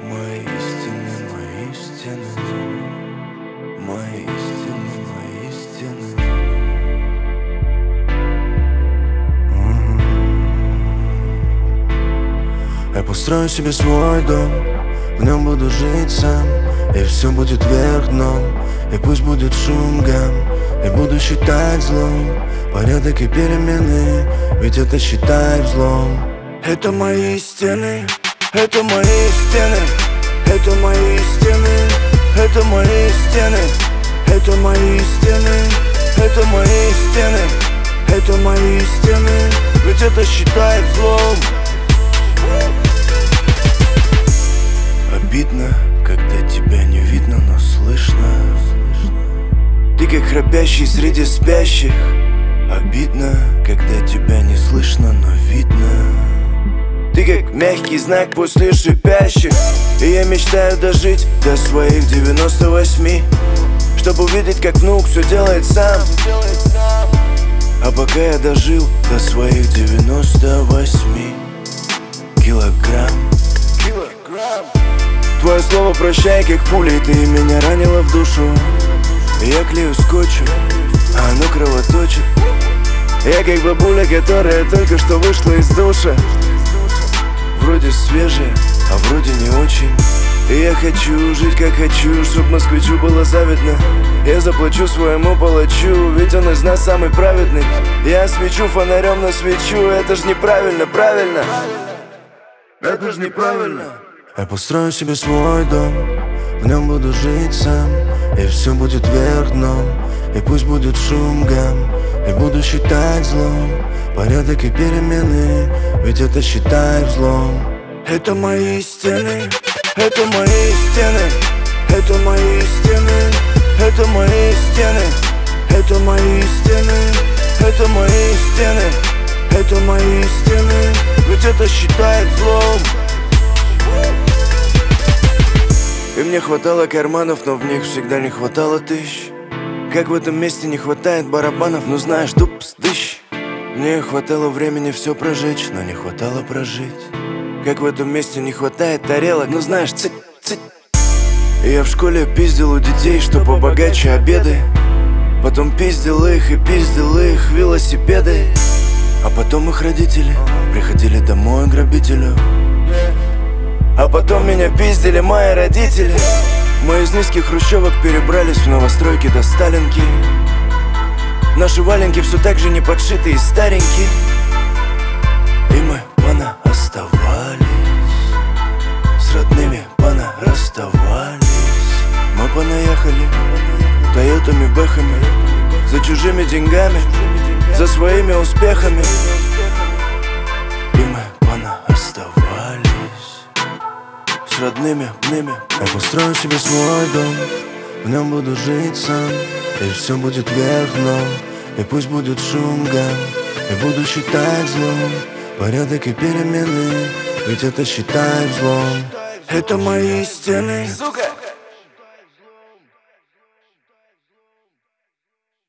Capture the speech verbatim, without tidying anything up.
Мои истины, мои истины, мои истины, мои истины. Я построю себе свой дом, в нем буду жить сам, и все будет вверх дном, и пусть будет шум, гам, и буду считать злом порядок и перемены, ведь это считай взлом. Это мои стены, это мои стены, это мои стены, это мои стены, это мои стены, это мои стены, это мои стены, ведь это считай взлом. Обидно, когда тебя не видно, но слышно. Ты как храпящий среди спящих. Обидно, когда тебя не слышно, но видно. Ты как мягкий знак после шипящих. И я мечтаю дожить до своих девяноста восьми, чтобы увидеть, как внук все делает сам. А пока я дожил до своих девяноста восьми килограмм. Твое слово прощай, как пулей, ты меня ранила в душу. Я клею скотчем, а оно кровоточит. Я как бабуля, которая только что вышла из душа. Вроде свежая, а вроде не очень. И я хочу жить как хочу, чтоб москвичу было завидно. Я заплачу своему палачу, ведь он из нас самый праведный. Я свечу фонарем на свечу, это ж неправильно, правильно. Это ж неправильно. Я построю себе свой дом, в нем буду жить сам, и все будет вверх дном, и пусть будет шум, гам, и буду считать злом порядок и перемены, ведь это считай взлом. Это мои стены, это мои стены, это мои стены, это мои стены, это мои стены, это мои стены, это мои стены, ведь это считай взлом. И мне хватало карманов, но в них всегда не хватало тысяч. Как в этом месте не хватает барабанов, ну знаешь, дупс, дыщ. Мне хватало времени все прожечь, но не хватало прожить. Как в этом месте не хватает тарелок, ну знаешь, цыть, цыть. И я в школе пиздил у детей, что побогаче обеды. Потом пиздил их и пиздил их велосипеды. А потом их родители приходили домой к грабителю. А потом меня пиздили мои родители. Мы из низких хрущевок перебрались в новостройки до Сталинки. Наши валенки все так же не подшитые и старенькие. И мы пана оставались, с родными пана расставались. Мы понаехали тойотами, бэхами, за чужими деньгами, за своими успехами. И мы пана оставались, с родными пнями. Я построю себе свой дом, в нем буду жить сам, и все будет вверх дном, и пусть будет шум, гам, и буду считать злом порядок и перемены, ведь это считай взлом. Это мои стены, сука.